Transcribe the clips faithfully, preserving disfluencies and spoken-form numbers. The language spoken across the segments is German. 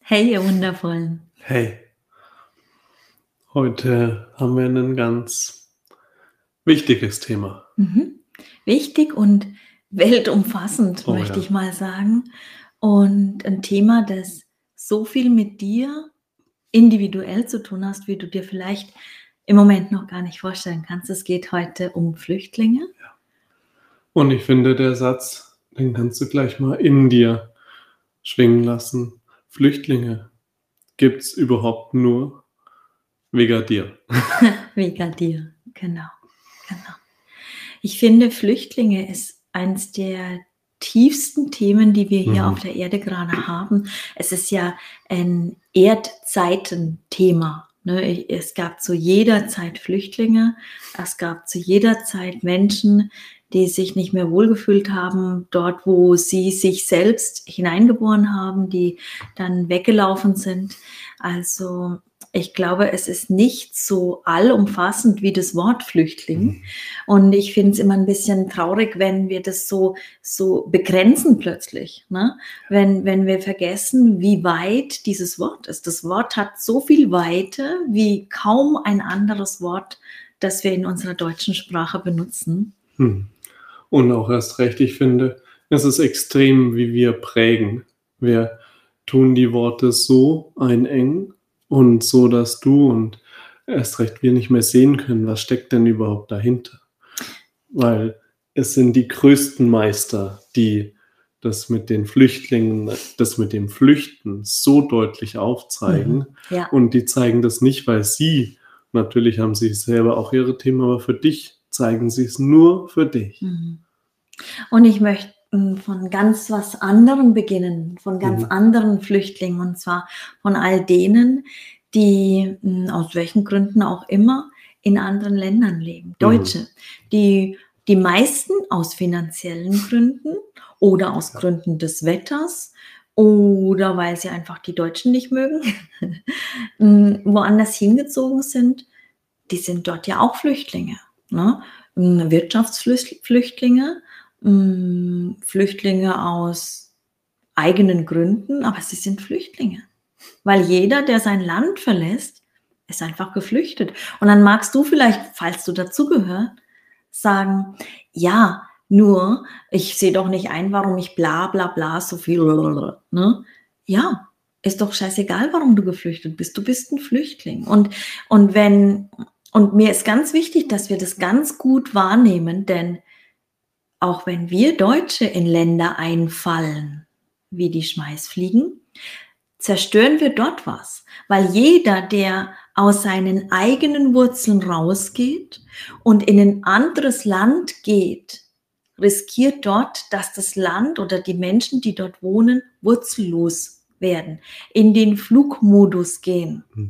Hey, ihr Wundervollen. Hey, heute haben wir ein ganz wichtiges Thema. Mhm. Wichtig und weltumfassend, Oh möchte ja. ich mal sagen. Und ein Thema, das so viel mit dir individuell zu tun hast, wie du dir vielleicht im Moment noch gar nicht vorstellen kannst. Es geht heute um Flüchtlinge. Und ich finde, der Satz, den kannst du gleich mal in dir schwingen lassen. Flüchtlinge gibt's überhaupt nur wegen dir. Wegen dir, genau, genau. Ich finde, Flüchtlinge ist eins der tiefsten Themen, die wir hier Mhm. auf der Erde gerade haben. Es ist ja ein Erdzeitenthema, ne? Es gab zu jeder Zeit Flüchtlinge. Es gab zu jeder Zeit Menschen, die sich nicht mehr wohlgefühlt haben, dort, wo sie sich selbst hineingeboren haben, die dann weggelaufen sind. Also, ich glaube, es ist nicht so allumfassend wie das Wort Flüchtling. Mhm. Und ich finde es immer ein bisschen traurig, wenn wir das so so begrenzen plötzlich, ne? Wenn wenn wir vergessen, wie weit dieses Wort ist. Das Wort hat so viel Weite wie kaum ein anderes Wort, das wir in unserer deutschen Sprache benutzen. Hm. Und auch erst recht, ich finde, es ist extrem, wie wir prägen. Wir tun die Worte so einengen und so, dass du und erst recht wir nicht mehr sehen können, was steckt denn überhaupt dahinter. Weil es sind die größten Meister, die das mit den Flüchtlingen, das mit dem Flüchten so deutlich aufzeigen. Mhm. Ja. Und die zeigen das nicht, weil sie, natürlich haben sie selber auch ihre Themen, aber für dich zeigen sie es nur für dich. Mhm. Und ich möchte hm, von ganz was anderem beginnen, von ganz Mhm. anderen Flüchtlingen, und zwar von all denen, die hm, aus welchen Gründen auch immer in anderen Ländern leben. Deutsche, Mhm. die die meisten aus finanziellen Gründen oder aus Ja. Gründen des Wetters oder weil sie einfach die Deutschen nicht mögen, hm, woanders hingezogen sind. Die sind dort ja auch Flüchtlinge, ne? Hm, Wirtschaftsflüchtlinge, hm, Flüchtlinge aus eigenen Gründen, aber sie sind Flüchtlinge. Weil jeder, der sein Land verlässt, ist einfach geflüchtet. Und dann magst du vielleicht, falls du dazugehörst, sagen: „Ja, nur ich sehe doch nicht ein, warum ich bla bla bla so viel“, ne? Ja, ist doch scheißegal, warum du geflüchtet bist. Du bist 'n Flüchtling. Und und wenn und mir ist ganz wichtig, dass wir das ganz gut wahrnehmen, denn auch wenn wir Deutsche in Länder einfallen, wie die Schmeißfliegen, zerstören wir dort was. Weil jeder, der aus seinen eigenen Wurzeln rausgeht und in ein anderes Land geht, riskiert dort, dass das Land oder die Menschen, die dort wohnen, wurzellos werden, in den Flugmodus gehen. Mhm.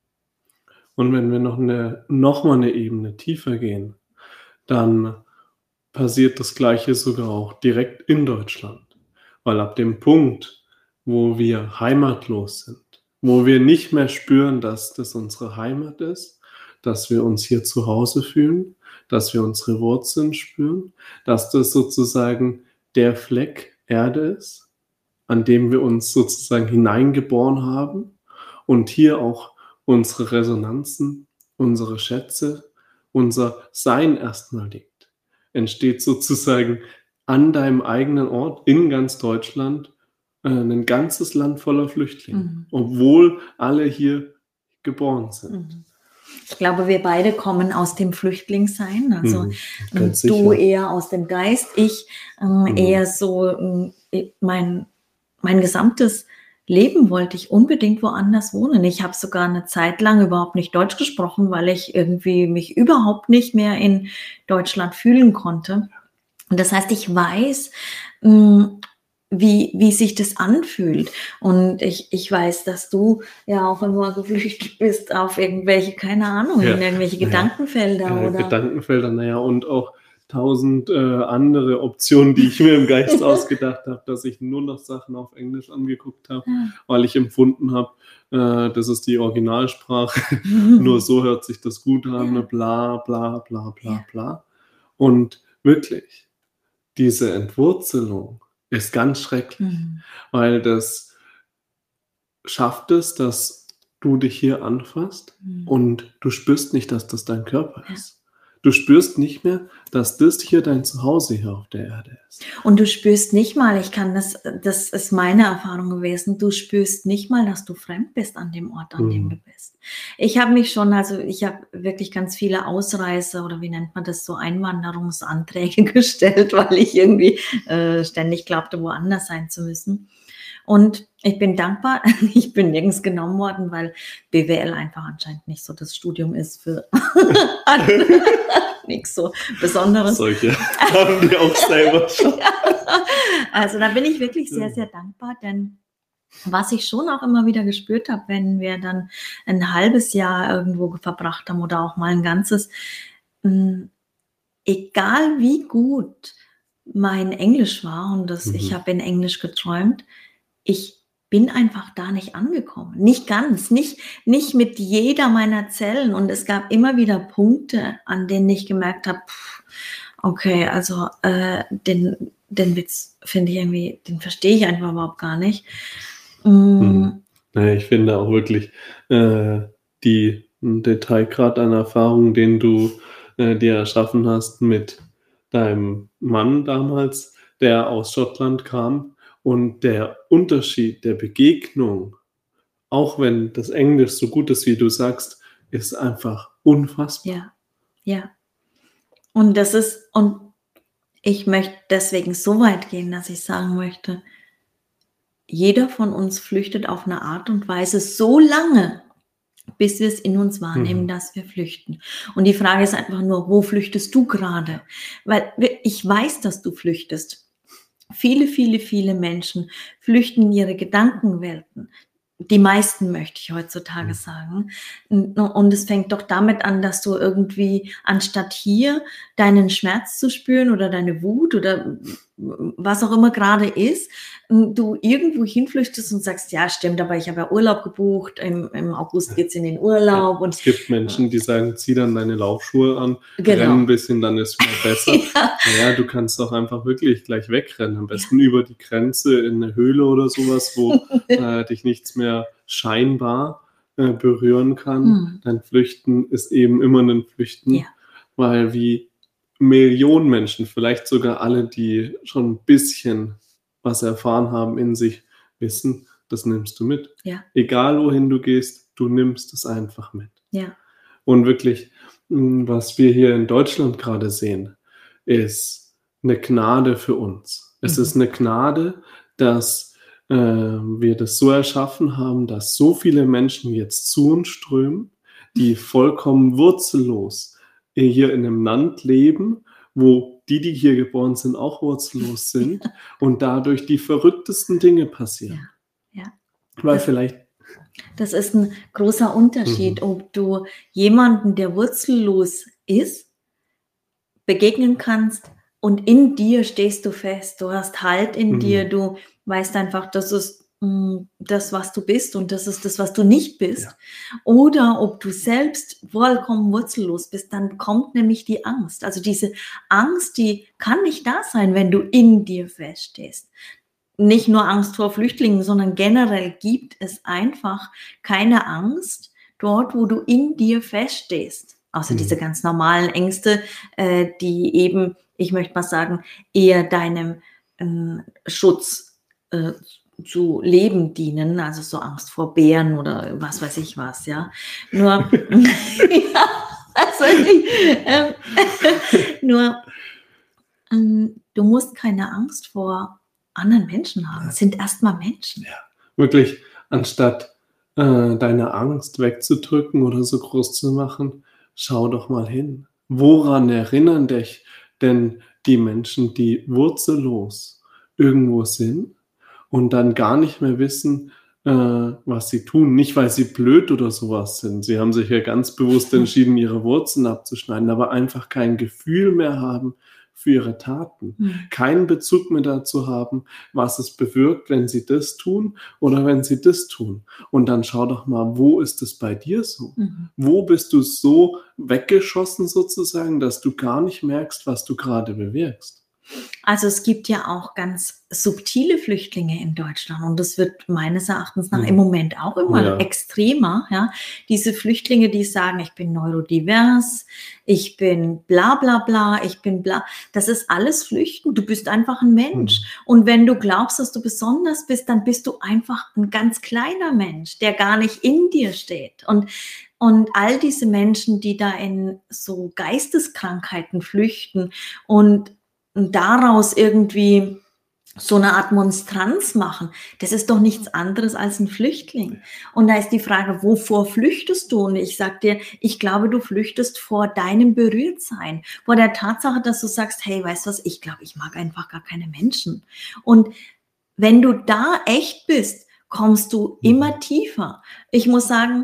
Und wenn wir noch 'ne noch mal 'ne Ebene tiefer gehen, dann passiert das Gleiche sogar auch direkt in Deutschland. Weil ab dem Punkt, wo wir heimatlos sind, wo wir nicht mehr spüren, dass das unsere Heimat ist, dass wir uns hier zu Hause fühlen, dass wir unsere Wurzeln spüren, dass das sozusagen der Fleck Erde ist, an dem wir uns sozusagen hineingeboren haben und hier auch unsere Resonanzen, unsere Schätze, unser Sein erst mal liegt. Entsteht sozusagen an deinem eigenen Ort in ganz Deutschland, äh, 'nen ganzes Land voller Flüchtlinge, Mhm. obwohl alle hier geboren sind. Mhm. Ich glaube, wir beide kommen aus dem Flüchtlingssein, also, Mhm, hm, ganz du sicher. eher aus dem Geist, ich, ähm, Mhm. eher so, hm, e mein mein gesamtes Leben wollte ich unbedingt woanders wohnen. Ich habe sogar 'ne Zeit lang überhaupt nicht Deutsch gesprochen, weil ich irgendwie mich überhaupt nicht mehr in Deutschland fühlen konnte. Und das heißt, ich weiß, hm, wie wie sich das anfühlt. Und ich ich weiß, dass du ja auch immer geflüchtet bist auf irgendwelche, keine Ahnung, Ja, in irgendwelche na ja, Gedankenfelder äh, oder Gedankenfelder, na ja, und auch tausend, äh, andere Optionen, die ich mir im Geist ausgedacht habe, dass ich nur noch Sachen auf Englisch angeguckt habe, Ja. weil ich empfunden habe, äh, das ist die Originalsprache. Nur so hört sich das gut an, Ja. bla bla bla bla Ja. bla. Und wirklich, diese Entwurzelung ist ganz schrecklich, Mhm. weil das schafft es, dass du dich hier anfasst Mhm. und du spürst nicht, dass das dein Körper Ja. ist. Du spürst nicht mehr, dass das hier dein Zuhause hier auf der Erde ist. Und du spürst nicht mal, ich kann das das ist meine Erfahrung gewesen, du spürst nicht mal, dass du fremd bist an dem Ort, an dem du Mhm. bist. Ich habe mich schon also, ich habe wirklich ganz viele Ausreise oder wie nennt man das, so Einwanderungsanträge gestellt, weil ich irgendwie, äh, ständig glaubte, woanders sein zu müssen. Und ich bin dankbar, ich bin nirgends genommen worden, weil B W L einfach anscheinend nicht so das Studium ist für nix so Besonderes. Solche haben wir auch selber schon. Ja, also, da bin ich wirklich sehr, Ja. sehr dankbar, denn was ich schon auch immer wieder gespürt habe, wenn wir dann ein halbes Jahr irgendwo verbracht haben oder auch mal ein ganzes, hm, egal wie gut mein Englisch war und das ich Mhm. habe in Englisch geträumt, ich bin einfach da nicht angekommen. Nicht ganz, nicht nicht mit jeder meiner Zellen und es gab immer wieder Punkte, an denen ich gemerkt habe: „Okay, also, äh, den den Witz finde ich irgendwie den verstehe ich einfach überhaupt gar nicht." Mhm. Hm, Na ja, ich finde auch wirklich, äh, die 'n Detailgrad an Erfahrung, den du, äh, dir erschaffen hast mit deinem Mann damals, der aus Schottland kam und der Unterschied der Begegnung, auch wenn das Englisch so gut ist, wie du sagst, ist einfach unfassbar. ja, ja. Und das ist und ich möchte deswegen so weit gehen, dass ich sagen möchte, jeder von uns flüchtet auf 'ne Art und Weise so lange, bis wir es in uns wahrnehmen, Mhm. dass wir flüchten. Und die Frage ist einfach nur: Wo flüchtest du grade? Weil wir ich weiß, dass du flüchtest. Viele, viele, viele Menschen flüchten in ihre Gedankenwelten. Die meisten, möchte ich heutzutage Mhm. sagen. N und es fängt doch damit an, dass du irgendwie anstatt hier deinen Schmerz zu spüren oder deine Wut oder was auch immer grade ist, hm, du irgendwo hinflüchtest und sagst: „Ja, stimmt, aber ich habe ja Urlaub gebucht. Im im August geht's in den Ja, Urlaub und" es gibt Menschen, die sagen: „Zieh dann deine Laufschuhe an, renn Genau. 'n bisschen, dann ist wieder besser.“ Ja. Na ja, du kannst doch einfach wirklich gleich wegrennen, am besten über die Grenze in 'ne Höhle oder so was, wo, äh, dich nichts mehr scheinbar, äh, berühren kann. Mhm. Dein Flüchten ist eben immer 'nen Flüchten, Ja. weil wie Millionen Menschen, vielleicht sogar alle, die schon 'n bisschen was erfahren haben in sich, wissen, das nimmst du mit. Ja. Egal wohin du gehst, du nimmst es einfach mit. Ja. Und wirklich, hm, was wir hier in Deutschland grade sehen, ist 'ne Gnade für uns. Es Mhm. ist 'ne Gnade, dass, äh, wir das so erschaffen haben, dass so viele Menschen jetzt zu uns strömen, die vollkommen wurzellos hier in 'nem Land leben, wo die, die hier geboren sind, auch wurzellos sind Ja. und dadurch die verrücktesten Dinge Ja, passieren. ja. Weil Das vielleicht das ist 'n großer Unterschied, Mhm. ob du jemanden, der wurzellos ist begegnen kannst und in dir stehst du fest. Du hast Halt in dir, Mhm. du weißt einfach, das ist, hm, das, was du bist und das ist das, was du nicht bist. Ja. Oder ob du selbst vollkommen wurzellos bist, dann kommt nämlich die Angst. Also, diese Angst, die kann nicht da sein, wenn du in dir feststehst. Nicht nur Angst vor Flüchtlingen, sondern generell gibt es einfach keine Angst dort, wo du in dir feststehst. Außer diese Mhm. ganz normalen Ängste, äh, die eben, ich möchte mal sagen, eher deinem, ähm, Schutz, äh, zu leben dienen, also so Angst vor Bären oder was weiß ich was, ja. Nur ja, also ich, ähm, nur hm, du musst keine Angst vor anderen Menschen haben. Es sind erst mal Menschen. Ja, wirklich, anstatt, äh, deine Angst wegzudrücken oder so groß zu machen, schau doch mal hin. Woran erinnern dich denn die Menschen, die wurzellos irgendwo sind und dann gar nicht mehr wissen, äh, was sie tun? Nicht, weil sie blöd oder so was sind. Sie haben sich ja ganz bewusst entschieden, ihre Wurzeln abzuschneiden, aber einfach kein Gefühl mehr haben für ihre Taten. Mhm. Keinen Bezug mehr dazu haben, was es bewirkt, wenn sie das tun oder wenn sie das tun. Und dann schau doch mal, wo ist es bei dir so? Mhm. Wo bist du so weggeschossen sozusagen, dass du gar nicht merkst, was du grade bewirkst? Also, es gibt ja auch ganz subtile Flüchtlinge in Deutschland und das wird meines Erachtens nach im Mhm. Moment auch Oh immer ja. extremer, ja? Diese Flüchtlinge, die sagen: „Ich bin neurodivers, ich bin bla bla bla, ich bin bla.“ Das ist alles Flüchten. Du bist einfach 'n Mensch. Mhm. Und wenn du glaubst, dass du besonders bist, dann bist du einfach 'n ganz kleiner Mensch, der gar nicht in dir steht. Und und all diese Menschen, die da in so Geisteskrankheiten flüchten und und daraus irgendwie so 'ne Art Monstranz machen, das ist doch nichts anderes als 'n Flüchtling. Und da ist die Frage: „Wovor flüchtest du?“ Und ich sage dir, ich glaube, du flüchtest vor deinem Berührtsein, vor der Tatsache, dass du sagst: „Hey, weißt du was? Ich glaube, ich mag einfach gar keine Menschen.“ Und wenn du da echt bist, kommst du Mhm. immer tiefer. Ich muss sagen,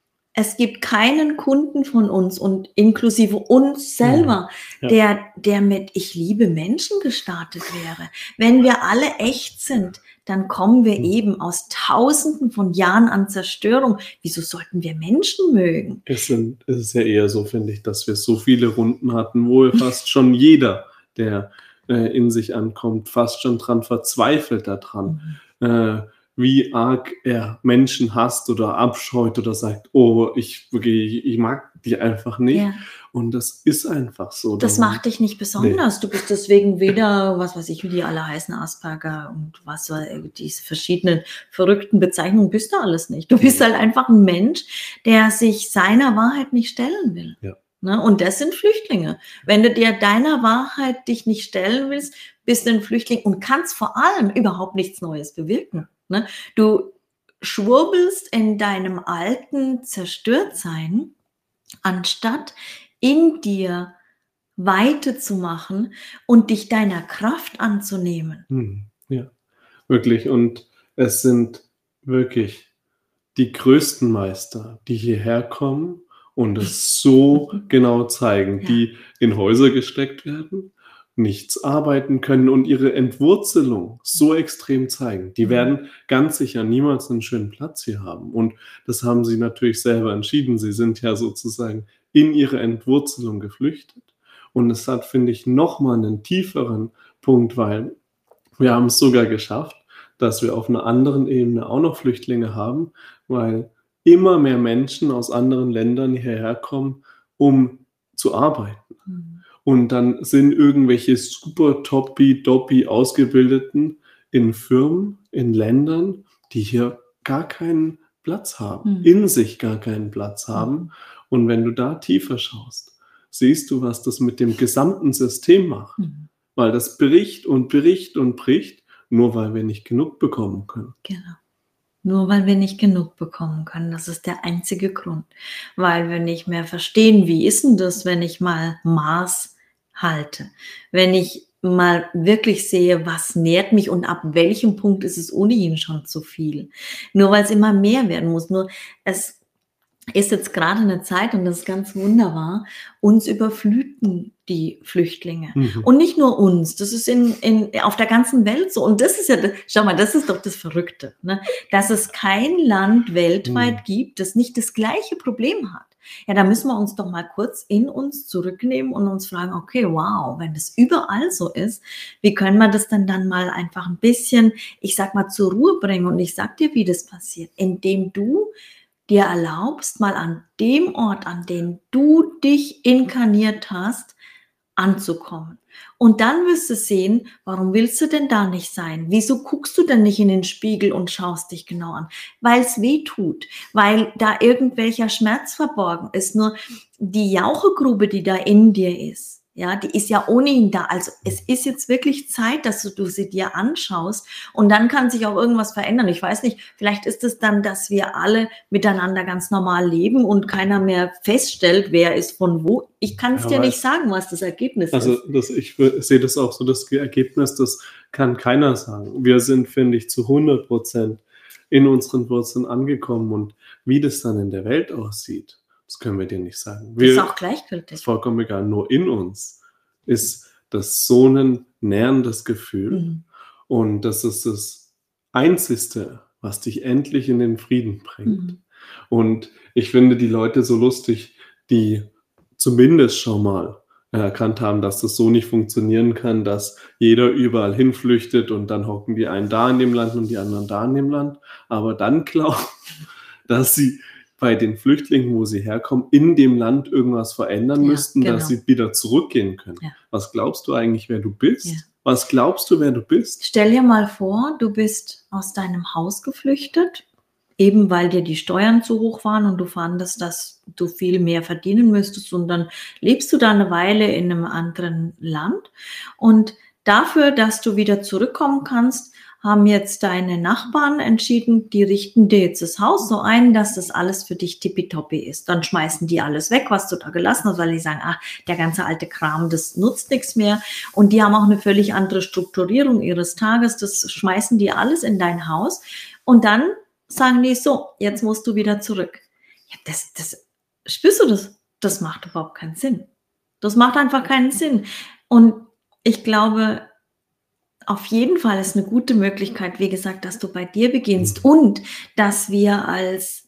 es gibt keinen Kunden von uns und inklusive uns Mhm. selber, Ja. der der mit „Ich liebe Menschen“ gestartet wäre. Wenn wir alle echt sind, dann kommen wir Mhm. eben aus Tausenden von Jahren an Zerstörung. Wieso sollten wir Menschen mögen? Es sind es ist ja eher so, finde ich, dass wir so viele Runden hatten, wo fast schon jeder, der, äh, in sich ankommt, fast schon dran verzweifelt da dran, Mhm. äh, wie arg er Menschen hasst oder abscheut oder sagt: „Oh, ich wirklich ich mag die einfach nicht.“ Ja. Und das ist einfach so. Das Darum macht dich nicht ne. besonders. Du bist deswegen weder, was weiß ich, wie die alle heißen, Asperger und was wei diese verschiedenen verrückten Bezeichnungen bist du alles nicht. Du bist Ne. halt einfach 'n Mensch, der sich seiner Wahrheit nicht stellen will, Ja. ne? Und das sind Flüchtlinge. Wenn du dir deiner Wahrheit dich nicht stellen willst, bist du 'n Flüchtling und kannst vor allem überhaupt nichts Neues bewirken, ne? Du schwurbelst in deinem alten Zerstörtsein, anstatt in dir Weite zu machen und dich deiner Kraft anzunehmen. Mhm. Ja, wirklich. Und es sind wirklich die größten Meister, die hierher kommen und es so genau zeigen, Ja. die in Häuser gesteckt werden, nichts arbeiten können und ihre Entwurzelung so extrem zeigen. Die Mhm. werden ganz sicher niemals 'nen schönen Platz hier haben. Und das haben sie natürlich selber entschieden. Sie sind ja sozusagen in ihre Entwurzelung geflüchtet. Und es hat, finde ich, noch mal 'nen tieferen Punkt, weil wir haben's sogar geschafft, dass wir auf 'ner anderen Ebene auch noch Flüchtlinge haben, weil immer mehr Menschen aus anderen Ländern hierher kommen, um zu arbeiten. Mhm. Und dann sind irgendwelche super toppi-doppi Ausgebildeten in Firmen, in Ländern, die hier gar keinen Platz haben, Mhm. in sich gar keinen Platz haben. Mhm. Und wenn du da tiefer schaust, siehst du, was das mit dem gesamten System macht. Mhm. Weil das bricht und bricht und bricht, nur weil wir nicht genug bekommen können. Genau. Nur weil wir nicht genug bekommen können. Das ist der einzige Grund. Weil wir nicht mehr verstehen, wie ist 'n das, wenn ich mal Maß halte? Wenn ich mal wirklich sehe, was nährt mich und ab welchem Punkt ist es ohnehin schon zu viel? Nur weil's immer mehr werden muss. Nur es ist jetzt grade 'ne Zeit und das ist ganz wunderbar, uns überfluten die Flüchtlinge. Mhm. Und nicht nur uns, das ist in in auf der ganzen Welt so. Und das ist ja d schau mal, das ist doch das Verrückte, ne? Dass es kein Land Mhm. weltweit gibt, das nicht das gleiche Problem hat. Ja, da müssen wir uns doch mal kurz in uns zurücknehmen und uns fragen: „Okay, wow, wenn das überall so ist, wie können wir das denn dann mal einfach 'n bisschen, ich sage mal, zur Ruhe bringen?“ Und ich sage dir, wie das passiert, indem du dir erlaubst, mal an dem Ort, an den du dich inkarniert hast, anzukommen. Und dann wirst du sehen, warum willst du denn da nicht sein? Wieso guckst du denn nicht in den Spiegel und schaust dich genau an? Weil's weh tut, weil da irgendwelcher Schmerz verborgen ist. Nur die Jauchegrube, die da in dir ist, ja, die ist ja ohnehin da. Also, es ist jetzt wirklich Zeit, dass du du sie dir anschaust und dann kann sich auch irgendwas verändern. Ich weiß nicht, vielleicht ist es dann, dass wir alle miteinander ganz normal leben und keiner mehr feststellt, wer ist von wo. Ich kann's Wer dir nicht weiß. sagen, was das Ergebnis Also, ist. das ich wür sehe das auch so, das Ge Ergebnis, das kann keiner sagen. Wir sind, finde ich, zu hundert Prozent in unseren Wurzeln angekommen und wie das dann in der Welt aussieht, das können wir dir nicht sagen. Das ist Wir auch ist gleichgültig. vollkommen egal. Nur in uns ist das so 'nen nährendes Gefühl Mhm. und das ist das Einzigste, was dich endlich in den Frieden bringt. Mhm. Und ich finde die Leute so lustig, die zumindest schon mal erkannt haben, dass das so nicht funktionieren kann, dass jeder überall hinflüchtet und dann hocken die einen da in dem Land und die anderen da in dem Land. Aber dann glauben, dass sie bei den Flüchtlingen, wo sie herkommen, in dem Land irgendwas verändern Ja, müssten, dass genau. sie wieder zurückgehen können. Ja. Was glaubst du eigentlich, wer du bist? Ja. Was glaubst du, wer du bist? Stell dir mal vor, du bist aus deinem Haus geflüchtet, eben weil dir die Steuern zu hoch waren und du fandest, dass du viel mehr verdienen müsstest, und dann lebst du da eine Weile in einem anderen Land, und dafür, dass du wieder zurückkommen kannst, haben jetzt deine Nachbarn entschieden, die richten dir jetzt das Haus so ein, dass das alles für dich tippitoppi ist. Dann schmeißen die alles weg, was du da gelassen hast, weil die sagen, ach, der ganze alte Kram, das nutzt nichts mehr. Und die haben auch eine völlig andere Strukturierung ihres Tages. Das schmeißen die alles in dein Haus. Und dann sagen die so, jetzt musst du wieder zurück. Ja, das, das, spürst du das? Das macht überhaupt keinen Sinn. Das macht einfach keinen Sinn. Und ich glaube, auf jeden Fall ist eine gute Möglichkeit, wie gesagt, dass du bei dir beginnst und dass wir als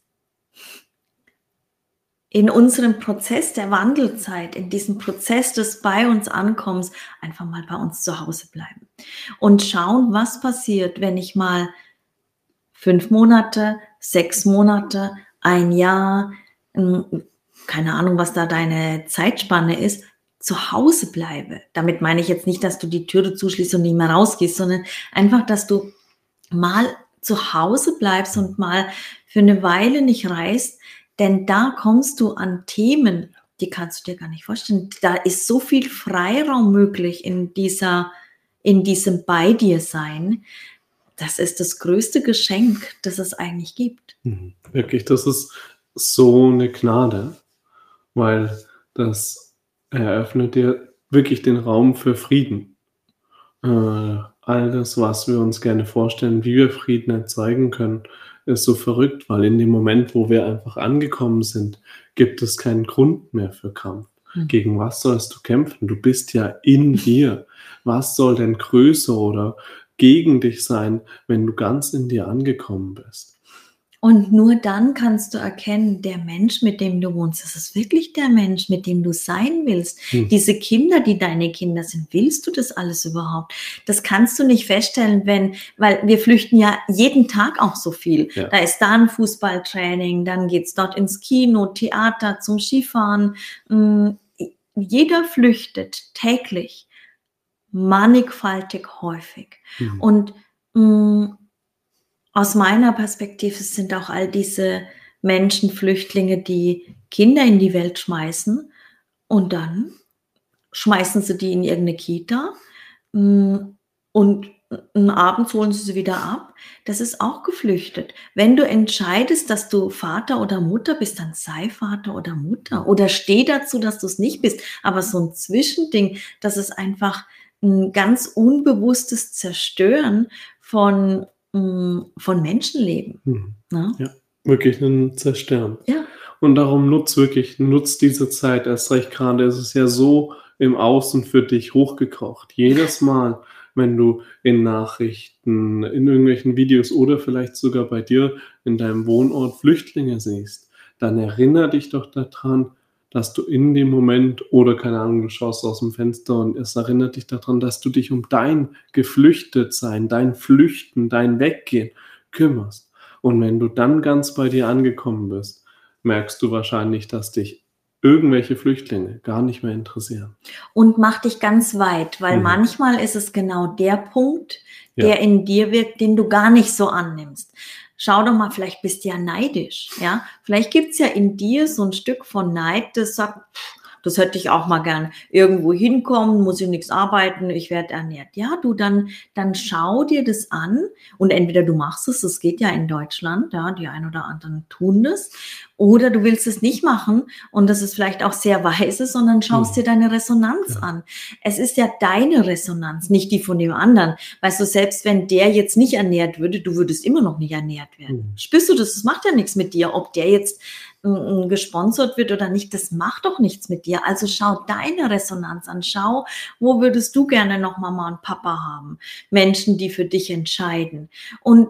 in unserem Prozess der Wandelzeit, in diesem Prozess des bei uns Ankommens, einfach mal bei uns zu Hause bleiben und schauen, was passiert, wenn ich mal fünf Monate, sechs Monate, ein Jahr, keine Ahnung, was da deine Zeitspanne ist, zu Hause bleibe. Damit meine ich jetzt nicht, dass du die Türe zuschließt und nicht mehr rausgehst, sondern einfach, dass du mal zu Hause bleibst und mal für eine Weile nicht reist, denn da kommst du an Themen, die kannst du dir gar nicht vorstellen. Da ist so viel Freiraum möglich in dieser, in diesem Bei dir sein. Das ist das größte Geschenk, das es eigentlich gibt. Mhm. Wirklich, das ist so eine Gnade, weil das eröffnet dir wirklich den Raum für Frieden. Äh, all das, was wir uns gerne vorstellen, wie wir Frieden erzeugen können, ist so verrückt, weil in dem Moment, wo wir einfach angekommen sind, gibt es keinen Grund mehr für Kampf. Mhm. Gegen was sollst du kämpfen? Du bist ja in dir. Was soll denn größer oder gegen dich sein, wenn du ganz in dir angekommen bist? Und nur dann kannst du erkennen, der Mensch, mit dem du wohnst, das ist wirklich der Mensch, mit dem du sein willst. Hm. Diese Kinder, die deine Kinder sind, willst du das alles überhaupt? Das kannst du nicht feststellen, wenn, weil wir flüchten ja jeden Tag auch so viel. Ja. Da ist da ein Fußballtraining, dann geht's dort ins Kino, Theater, zum Skifahren. Jeder flüchtet täglich, mannigfaltig häufig. Mhm. Und mh, aus meiner Perspektive sind auch all diese Menschen Flüchtlinge, die Kinder in die Welt schmeißen und dann schmeißen sie die in irgendeine Kita und abends holen sie sie wieder ab. Das ist auch geflüchtet. Wenn du entscheidest, dass du Vater oder Mutter bist, dann sei Vater oder Mutter oder steh dazu, dass du es nicht bist. Aber so ein Zwischending, das ist einfach ein ganz unbewusstes Zerstören von von Menschenleben. Mhm. Ne? Ja, wirklich ein Zerstören. Ja. Und darum nutzt wirklich, nutzt diese Zeit. Erst recht gerade ist es ja so im Außen für dich hochgekocht. Jedes Mal, wenn du in Nachrichten, in irgendwelchen Videos oder vielleicht sogar bei dir in deinem Wohnort Flüchtlinge siehst, dann erinnere dich doch daran, dass du in dem Moment, oder keine Ahnung, du schaust aus dem Fenster und es erinnert dich daran, dass du dich um dein Geflüchtetsein, dein Flüchten, dein Weggehen kümmerst. Und wenn du dann ganz bei dir angekommen bist, merkst du wahrscheinlich, dass dich irgendwelche Flüchtlinge gar nicht mehr interessieren. Und mach dich ganz weit, weil Mhm. manchmal ist es genau der Punkt, Ja. der in dir wirkt, den du gar nicht so annimmst. Schau doch mal, vielleicht bist du ja neidisch, ja? Vielleicht gibt's ja in dir so ein Stück von Neid, das sagt, pff, das hätte ich auch mal gern. Irgendwo hinkommen, muss ich nichts arbeiten, ich werde ernährt. Ja, du, dann, dann schau dir das an und entweder du machst es, das geht ja in Deutschland, ja, die ein oder anderen tun das, oder du willst es nicht machen und das ist vielleicht auch sehr weise, sondern schaust dir deine Resonanz Ja. an. Es ist ja deine Resonanz, nicht die von dem anderen. Weißt du, selbst wenn der jetzt nicht ernährt würde, du würdest immer noch nicht ernährt werden. Mhm. Spürst du das? Das macht ja nichts mit dir, ob der jetzt mm, gesponsert wird oder nicht, das macht doch nichts mit dir. Also schau deine Resonanz an. Schau, wo würdest du gerne noch Mama und Papa haben? Menschen, die für dich entscheiden. Und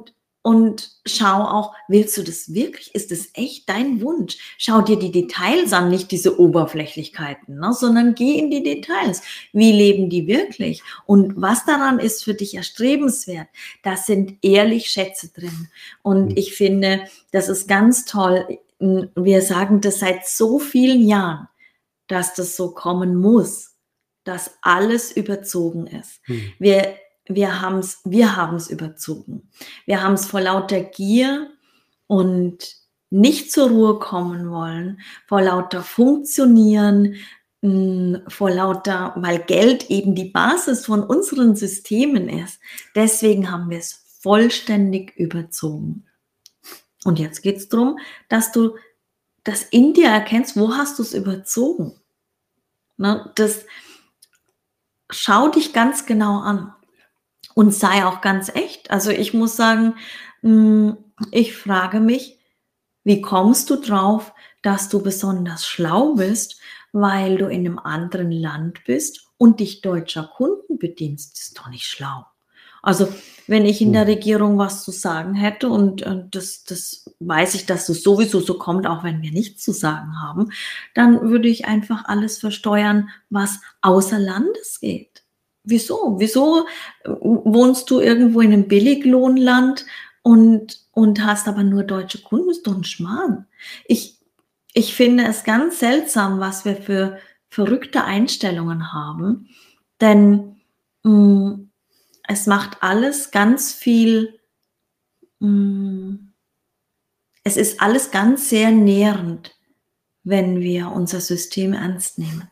und schau auch, willst du das wirklich? Ist das echt dein Wunsch? Schau dir die Details an, nicht diese Oberflächlichkeiten, ne, sondern geh in die Details. Wie leben die wirklich? Und was daran ist für dich erstrebenswert? Da sind ehrlich Schätze drin. Und ich finde, das ist ganz toll. Wir sagen das seit so vielen Jahren, dass das so kommen muss, dass alles überzogen ist. Hm. Wir Wir haben es wir haben's überzogen. Wir haben es vor lauter Gier und nicht zur Ruhe kommen wollen, vor lauter Funktionieren, hm, vor lauter weil Geld eben die Basis von unseren Systemen ist. Deswegen haben wir es vollständig überzogen. Und jetzt geht es darum, dass du das in dir erkennst, wo hast du es überzogen? Ne, das schau dich ganz genau an. Und sei auch ganz echt. Also, ich muss sagen, hm, ich frage mich, wie kommst du drauf, dass du besonders schlau bist, weil du in 'nem anderen Land bist und dich deutscher Kunden bedienst? Das ist doch nicht schlau. Also, wenn ich in der Mhm. Regierung was zu sagen hätte und, äh, das das weiß ich, dass das sowieso so kommt, auch wenn wir nichts zu sagen haben, dann würde ich einfach alles versteuern, was außer Landes geht. Wieso? Wieso, äh, wohnst du irgendwo in 'nem Billiglohnland und und hast aber nur deutsche Kunden? Ist doch 'n Schmarrn. Ich ich finde es ganz seltsam, was wir für verrückte Einstellungen haben, denn, hm, es macht alles ganz viel hm, es ist alles ganz sehr nährend, wenn wir unser System ernst nehmen.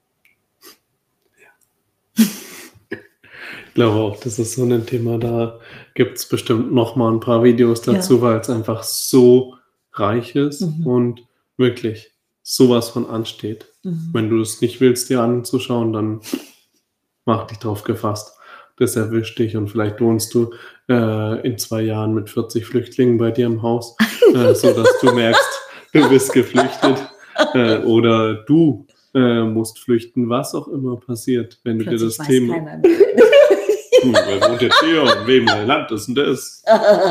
Ich glaube auch, das ist so 'nen Thema, da gibt's bestimmt noch mal 'n paar Videos Ja. dazu, weil's einfach so reich ist Mhm. und wirklich so was von ansteht. Mhm. Wenn du es nicht willst, dir anzuschauen, dann mach dich drauf gefasst. Das erwischt dich und vielleicht wohnst du, äh, in zwei Jahren mit vierzig Flüchtlingen bei dir im Haus, äh, sodass du merkst, du bist geflüchtet, äh, oder du, äh, musst flüchten, was auch immer passiert, wenn du dir Plötzlich das weiß Thema keiner mehr. „Hm, wer wohnt jetzt hier und in wem Land ist 'n das?“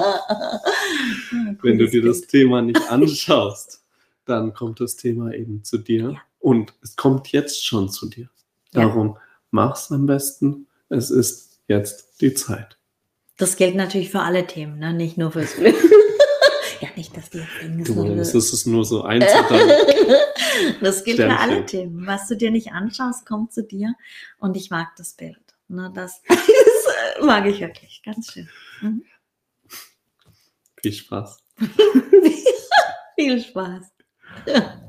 Wenn du Cooles dir das Bild. Thema nicht anschaust, dann kommt das Thema eben zu dir Ja. und es kommt jetzt schon zu dir. Ja. Darum mach's am besten. Es ist jetzt die Zeit. Das gilt natürlich für alle Themen, ne, nicht nur fürs Glück. Ja, nicht, dass die jetzt denken, Du das meinst, würde das ist nur so Einzelteil Das gilt für alle Sternchen. Themen. Was du dir nicht anschaust, kommt zu dir und ich mag das Bild, ne? Das das mag ich wirklich, ganz schön. Mhm. Viel Spaß. Viel Spaß.